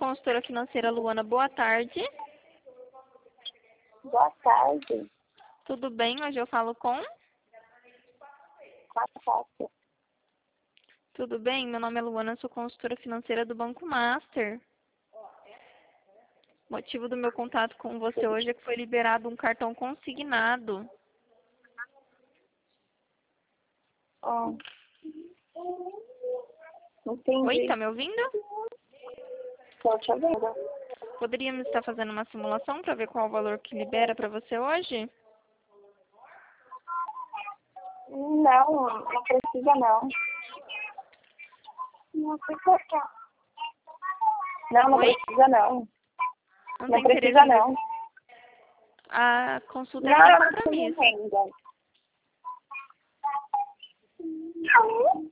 consultora financeira Luana. Boa tarde. Boa tarde. Tudo bem? Hoje eu falo com? Fácil. Tudo bem? Meu nome é Luana, sou consultora financeira do Banco Master. O motivo do meu contato com você hoje é que foi liberado um cartão consignado. Entendi. Oi, tá me ouvindo? Estou te ouvindo. Poderíamos estar fazendo uma simulação para ver qual o valor que libera para você hoje? Não precisa não. Não Oi? precisa não. Não Não tem precisa interesse em não. A consulta é Não, sem não precisa compromisso. ainda.